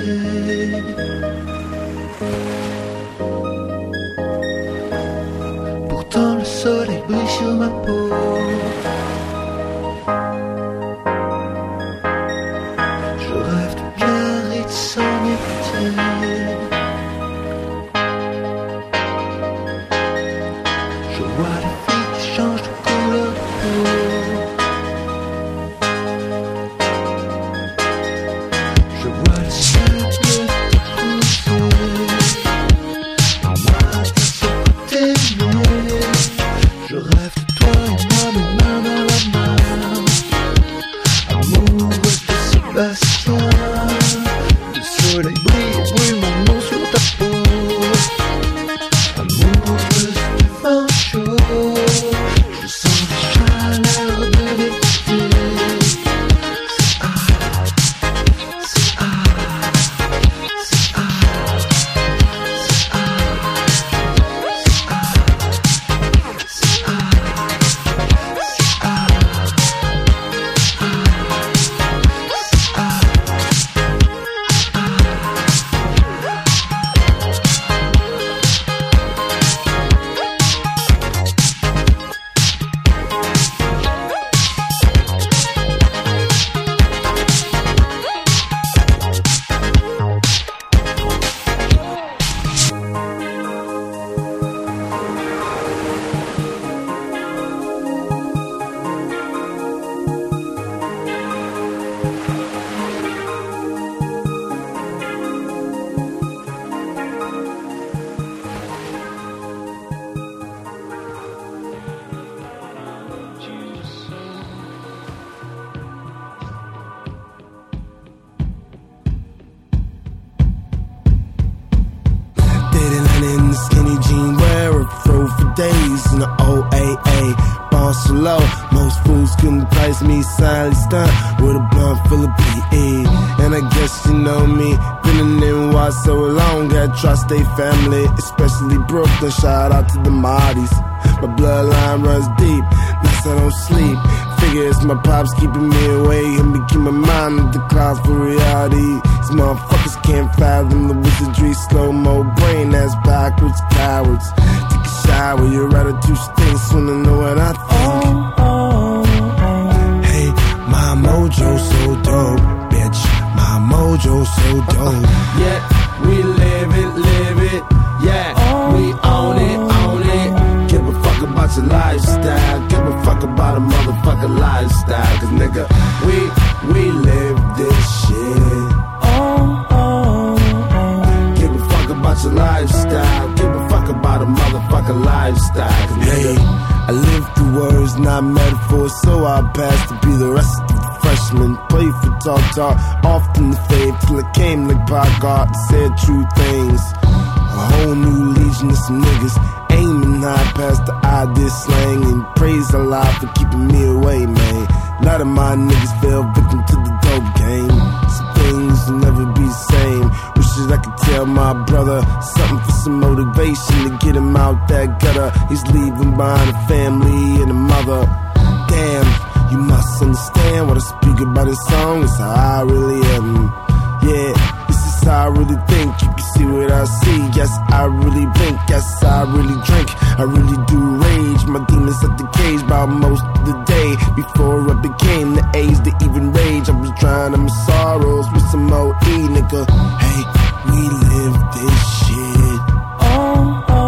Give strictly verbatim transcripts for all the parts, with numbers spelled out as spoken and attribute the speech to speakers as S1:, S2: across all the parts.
S1: Pourtant le soleil brille sur ma peau. Je rêve de Biarritz sans m'écouter. Je vois les filles qui changent de couleur de peau. Je vois le ciel bleu te pousser. Moi qui sais t'aimer. Je rêve de toi et moi, mes mains dans la main. Amoureux de Sébastien. Le soleil brille et brûle mon nom sur ta peau. Amoureuse du vent chaud. Je sens la chaleur de l'été. C'est ah, c'est ah, c'est ah, c'est ah, c'est ah, c'est ah, c'est ah,
S2: in the skinny jean wearer, fro for days in the O A A. Born so low, most fools couldn't price me. Silently stunt with a blunt full of P E. And I guess you know me, been in N Y so long, got tri-state family, especially Brooklyn. Shout out to the Mahdi's. My bloodline runs deep, nights I don't sleep. Figure it's my pops keeping me away and me keep my mind in the clouds for reality. These motherfuckers can't fathom the wizardry. Slow-mo brain ass backwards cowards. Take a shower, your attitude stinks. Wanna know what I think? Oh, oh, oh. Hey, my mojo so dope, bitch. My mojo so dope.
S3: Yeah, we live it, live it. Yeah, we own it, own it. Give a fuck about your lifestyle. Give a fuck about a motherfucking lifestyle. Cause nigga, we, we live this shit.
S2: Oh, oh, oh.
S3: Give a fuck about your lifestyle. Give a fuck about a motherfucking lifestyle. Cause
S2: Hey,
S3: nigga,
S2: I live through words, not metaphors, so I pass to be the rest of the freshmen. Play for talk talk, often the fave, till it came like Pogart, said true things. A whole new legion of some niggas, aiming high past the idea slang, and praise Allah for keeping me away, man. A lot of my niggas fell victim to the dope game. Some things will never be the same. Wishes I could tell my brother something for some motivation to get him out that gutter. He's leaving behind a family and a mother. Damn, you must understand what I speak about this song. It's how I really am. Yeah, this is how I really think. You can see what I see. Yes, I really blink. Yes, I really drink. I really do rage. My demons at the cage by most of the day. Before I became the age to even rage, I was trying to my sorrows with some O E, nigga. Hey, we live this shit. Oh, oh,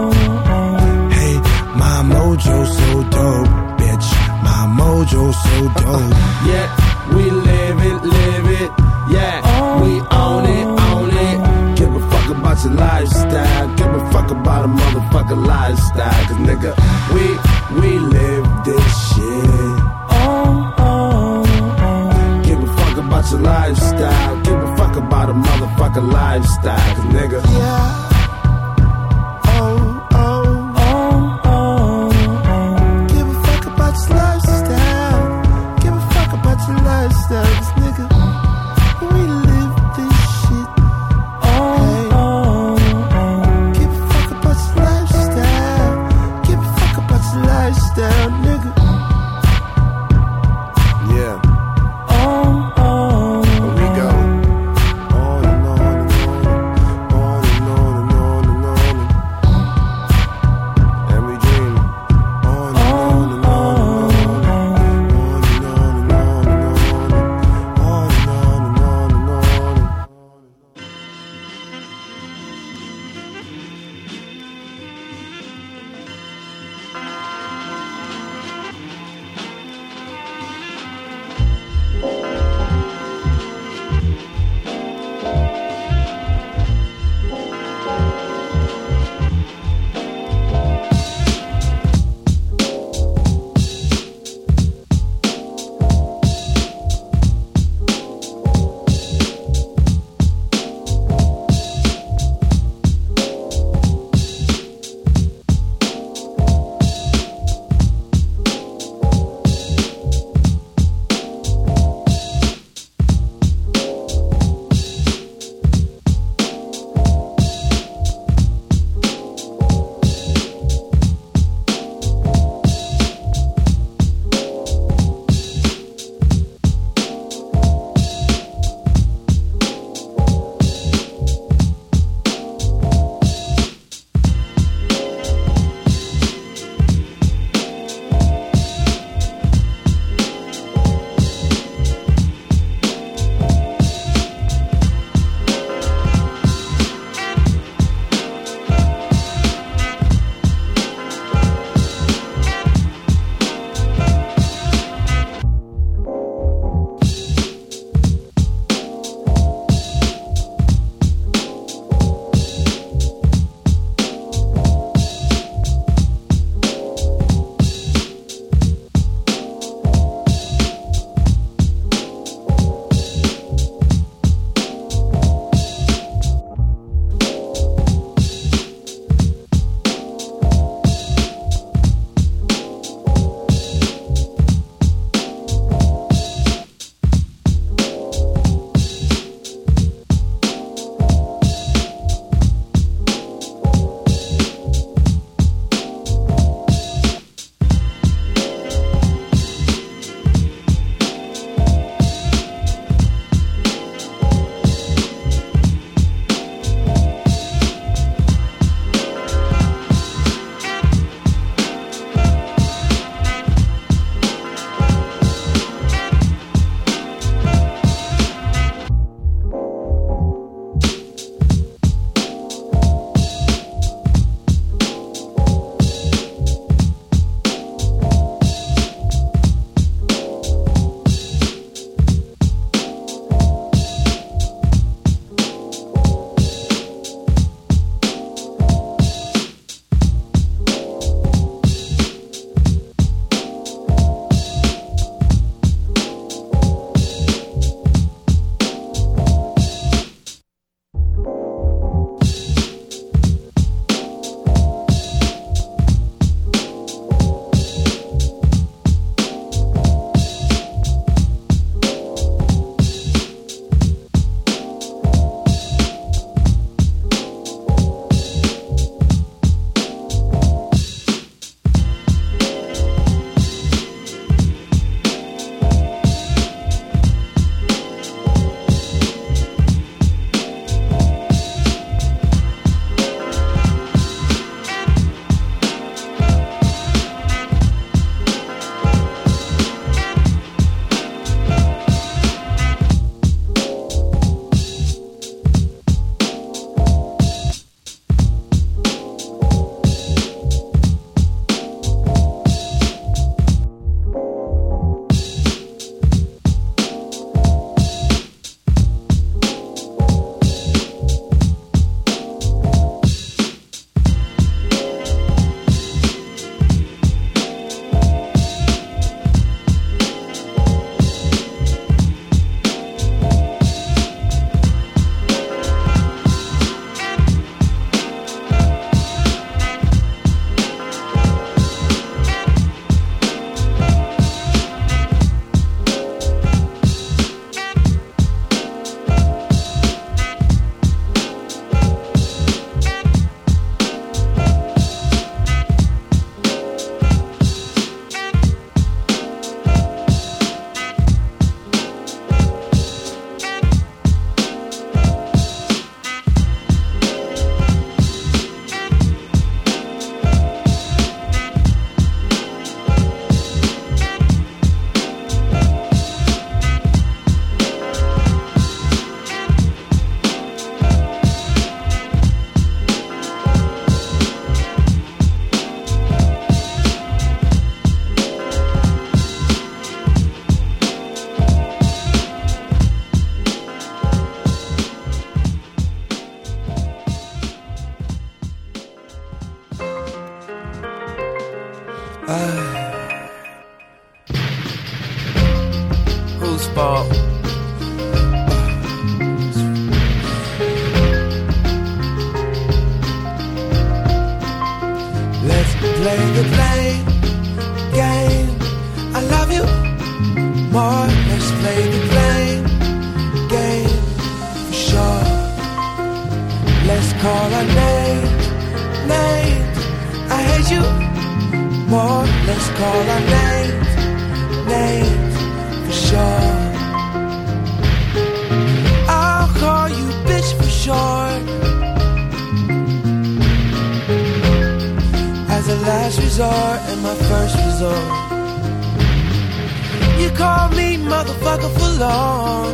S2: oh. Hey, my mojo so dope, bitch. My mojo so dope.
S3: yeah, we live it, live it. Yeah, we own it, own it. Give a fuck about your lifestyle. Give a fuck about a motherfucking lifestyle. Cause nigga, we, we live this shit.
S2: Oh, oh, oh.
S3: Give a fuck about your lifestyle. Give a fuck about a motherfucking lifestyle. Cause nigga,
S2: Yeah. Oh, oh, oh, oh, oh. Give a fuck about your lifestyle. Give a fuck about your lifestyle, 'cause nigga, we live this shit. Oh, oh, oh. Give a fuck about your lifestyle. Give a fuck about your lifestyle, nigga. Yeah. Oh, oh. Here we go. Oh, you know.
S1: let's call our names, names for sure. I'll call you bitch for short. As a last resort and my first resort. You call me motherfucker for long.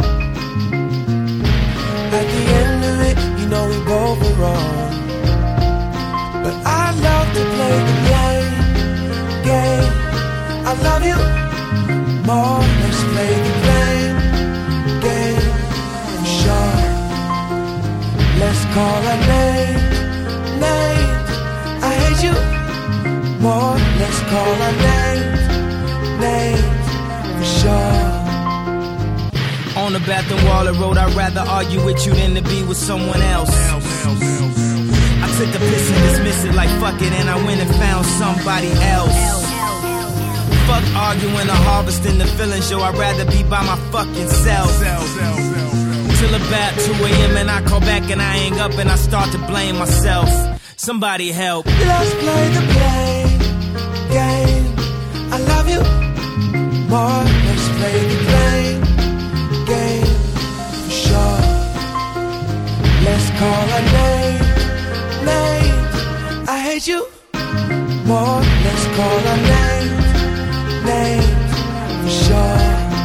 S1: At the end of it, you know we both were wrong. But I love to play the game, game. I love you more, let's play the game, game. Sure, let's call our name, name. I hate you more, let's call our names, names. For sure.
S4: On the bathroom wall I wrote, I'd rather argue with you than to be with someone else. I took the piss and dismissed it like fuck it, and I went and found somebody else. Fuck arguing or harvesting the feelings, yo, I'd rather be by my fucking self. Till about two a.m. and I call back and I hang up and I start to blame myself. Somebody help.
S1: Let's play the blame game. I love you more, let's play the blame game. For sure. Let's call our name, name. I hate you more, let's call our names, names. For sure.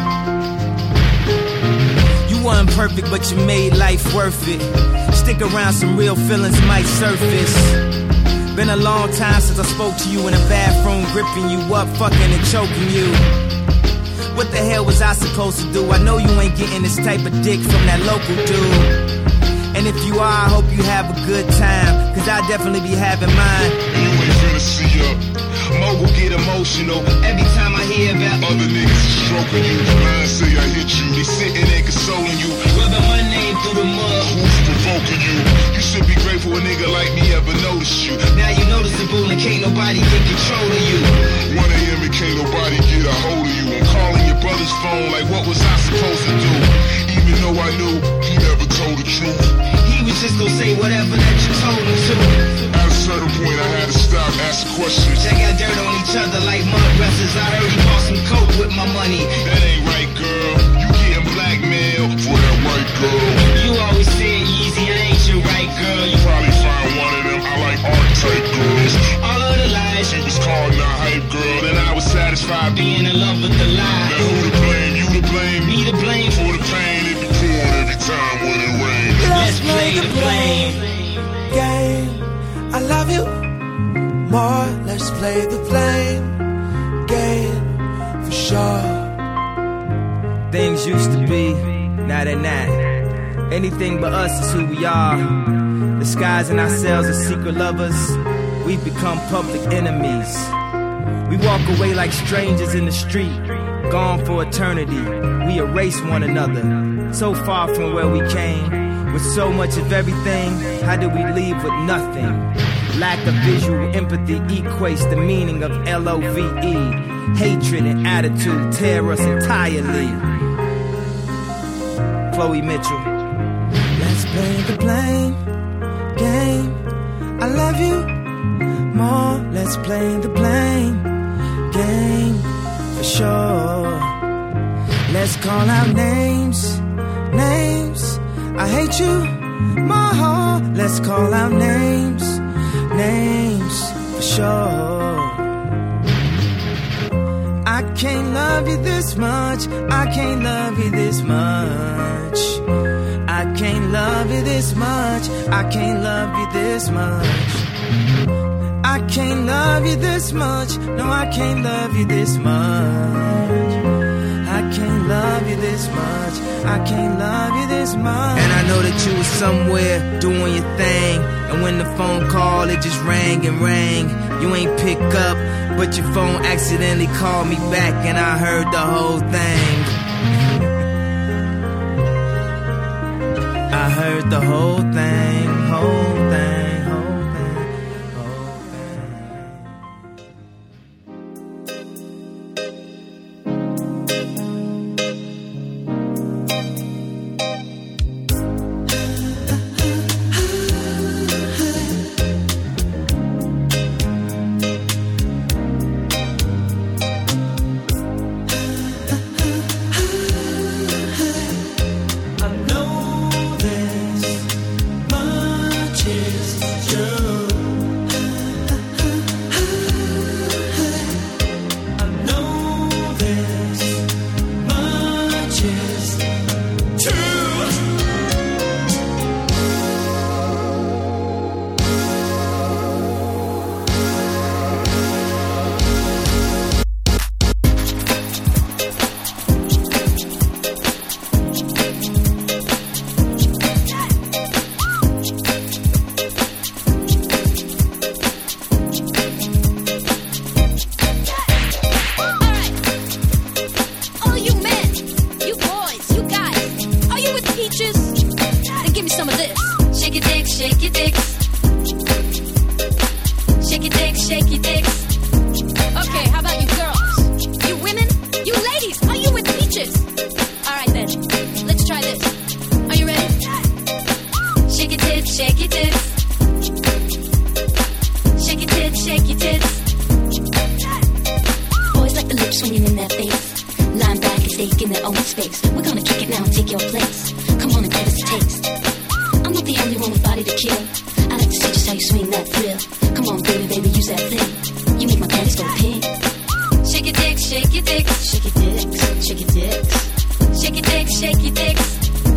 S4: You weren't perfect, but you made life worth it. Stick around, some real feelings might surface. Been a long time since I spoke to you in a bathroom, gripping you up, fucking and choking you. What the hell was I supposed to do? I know you ain't getting this type of dick from that local dude. And if you are, I hope you have a good time, cause I definitely be having mine.
S5: You ain't finna see up. Mogul get emotional every time I hear about other niggas stroking you. Mine say I hit you, they sitting there consoling you, rubbing my name through the mud. Who's provoking you? You should be grateful a nigga like me ever noticed you. Now you noticeable and can't nobody get control of you. one a.m. and can't nobody get a hold of you. I'm calling your brother's phone like what was I supposed to do? Even though I knew he never told the truth. He was just gonna say whatever that you told him to. At a certain point I had to stop asking questions. They got dirt on each other like mud wrestlers. I heard he bought some coke with my money. That ain't right, girl. You getting blackmailed for that white girl. You always said easy, I ain't your right girl. You probably find one of them I like art type girls. All of the lies she was calling a hype girl, and I was satisfied being in love with the lie. Now who to blame? You to blame? Me to blame for the pain it be pouring every time when it rains.
S1: Let's play the blame game. I love you more, let's play the blame game. For sure.
S4: Things used to be, now they're not. Anything but us is who we are. Disguising ourselves as secret lovers, we've become public enemies. We walk away like strangers in the street, gone for eternity. We erase one another, so far from where we came. With so much of everything, how do we leave with nothing? Lack of visual empathy equates the meaning of L O V E. Hatred and attitude tear us entirely. Chloe Mitchell.
S1: Let's play the blame game. I love you more, let's play the blame game. For sure. Let's call out names, names. I hate you more, let's call out names, names. For sure. I can't love you this much, I can't love you this much. I can't love you this much, I can't love you this much. I can't love you this much, no I can't love you this much. I can't love you this much, I can't love you this much.
S4: And I know that you was somewhere doing your thing, and when the phone called it just rang and rang. You ain't pick up, but your phone accidentally called me back, and I heard the whole thing. I heard the whole thing, whole thing, whole thing, whole
S6: some of this. Shake your dick, shake your dicks. Shake your dick, shake your dicks. Okay, how about you girls? You women? You ladies, are you with peaches? Alright then, let's try this. Are you ready? Shake your tits, shake your tits. Shake your tits, shake your tits. Boys like the lips swinging in their face. Lying back and taking their own space. We're gonna kick it now and take your place. Come on and give us a taste. I'm not the only one with body to kill. I like to see just how you swing that thrill. Come on, baby, baby, use that thing. You make my panties go pink. Shake your dick, shake your dick, shake your dicks, shake your dicks. Shake your dick, shake your dicks.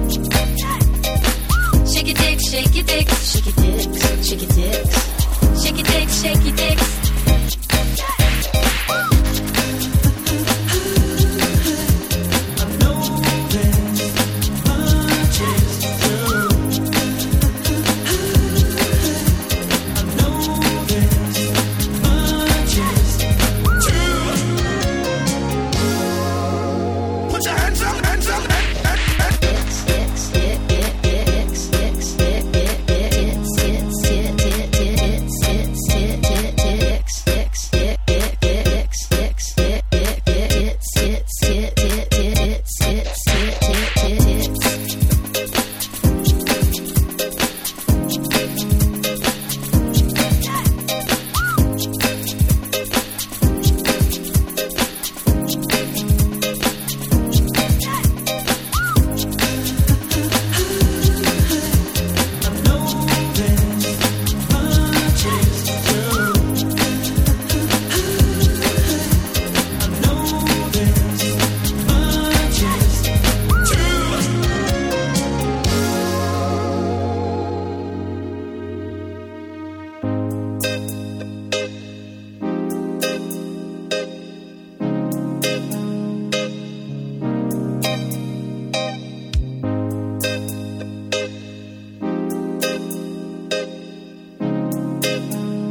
S6: Shake your dick, shake your dick, shake your dicks, shake your dicks. Shake your dick, shake your dicks.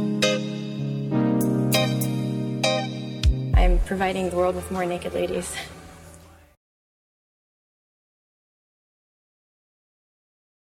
S7: Providing the world with more naked ladies.